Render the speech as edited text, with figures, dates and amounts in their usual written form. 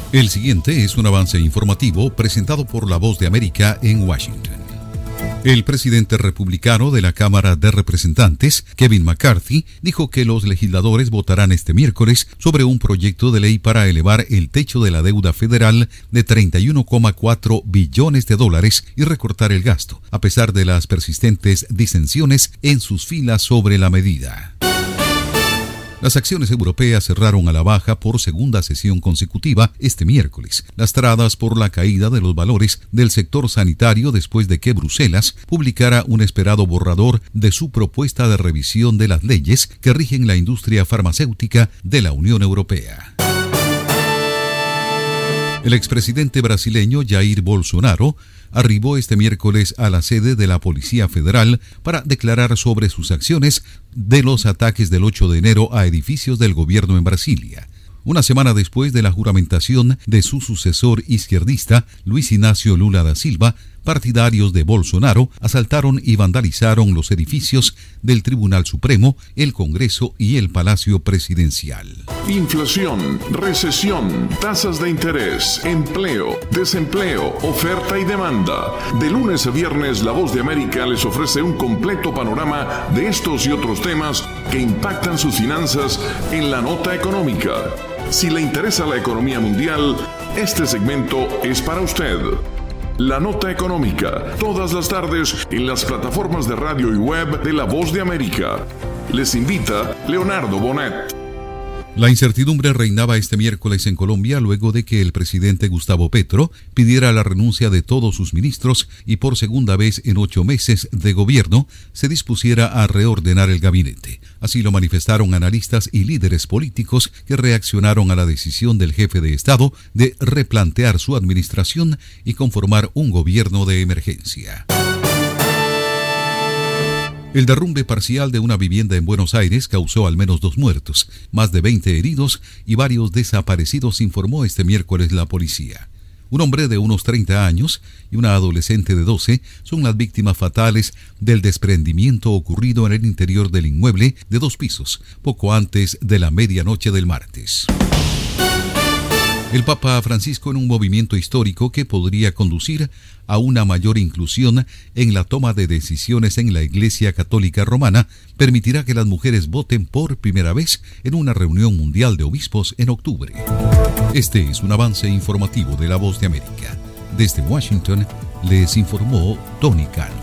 El siguiente es un avance informativo presentado por La Voz de América en Washington. El presidente republicano de la Cámara de Representantes, Kevin McCarthy, dijo que los legisladores votarán este miércoles sobre un proyecto de ley para elevar el techo de la deuda federal de $31,4 billones y recortar el gasto, a pesar de las persistentes disensiones en sus filas sobre la medida. Las acciones europeas cerraron a la baja por segunda sesión consecutiva este miércoles, lastradas por la caída de los valores del sector sanitario después de que Bruselas publicara un esperado borrador de su propuesta de revisión de las leyes que rigen la industria farmacéutica de la Unión Europea. El expresidente brasileño Jair Bolsonaro arribó este miércoles a la sede de la Policía Federal para declarar sobre sus acciones de los ataques del 8 de enero a edificios del gobierno en Brasilia. Una semana después de la juramentación de su sucesor izquierdista, Luis Ignacio Lula da Silva, partidarios de Bolsonaro asaltaron y vandalizaron los edificios del Tribunal Supremo, el Congreso y el Palacio Presidencial. Inflación, recesión, tasas de interés, empleo, desempleo, oferta y demanda. De lunes a viernes, La Voz de América les ofrece un completo panorama de estos y otros temas que impactan sus finanzas en la nota económica. Si le interesa la economía mundial, este segmento es para usted. La Nota Económica, todas las tardes en las plataformas de radio y web de La Voz de América. Les invita Leonardo Bonet. La incertidumbre reinaba este miércoles en Colombia luego de que el presidente Gustavo Petro pidiera la renuncia de todos sus ministros y por segunda vez en 8 meses de gobierno se dispusiera a reordenar el gabinete. Así lo manifestaron analistas y líderes políticos que reaccionaron a la decisión del jefe de Estado de replantear su administración y conformar un gobierno de emergencia. El derrumbe parcial de una vivienda en Buenos Aires causó al menos 2 muertos, más de 20 heridos y varios desaparecidos, informó este miércoles la policía. Un hombre de unos 30 años y una adolescente de 12 son las víctimas fatales del desprendimiento ocurrido en el interior del inmueble de 2 pisos, poco antes de la medianoche del martes. El Papa Francisco, en un movimiento histórico que podría conducir a una mayor inclusión en la toma de decisiones en la Iglesia Católica Romana, permitirá que las mujeres voten por primera vez en una reunión mundial de obispos en octubre. Este es un avance informativo de La Voz de América. Desde Washington les informó Tony Cano.